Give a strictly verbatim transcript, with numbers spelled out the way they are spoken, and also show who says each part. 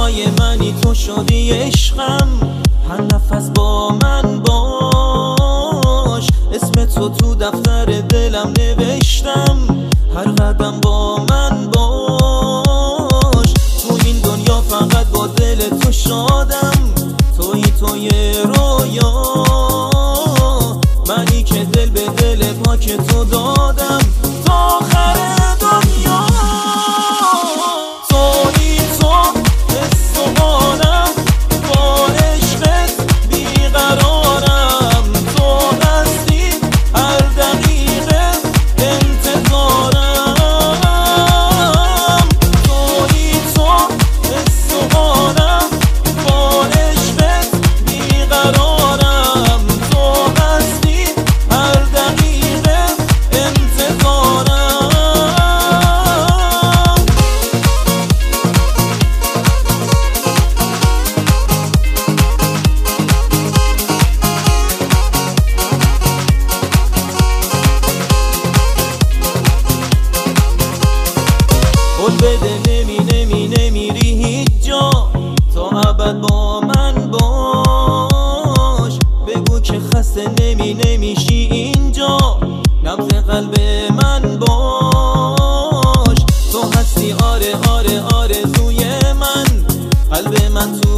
Speaker 1: دنیای منی، تو شدی عشقم، هر نفس با من باش. اسم تو تو دفتر دلم نوشتم، هر قدم با من باش. تو این دنیا فقط با دل تو شادم، توی توی رویا، منی که دل به دل پاک تو دادم تا آخر دنیا. توی تو حس و حالم، با عشقت بیقرارم، تو هستی هر دقیقه انتظارم. توی تو حس و حالم، با عشقت بیقرارم، تو هستی هر دقیقه انتظارم. قول بده نمی نمی نمیری هیچ جا، تا ابد با من باش. بگو که خسته نمی نمیشی اینجا، نبض قلب من باش. تو هستی آره آره آرزوی من، قلب من تو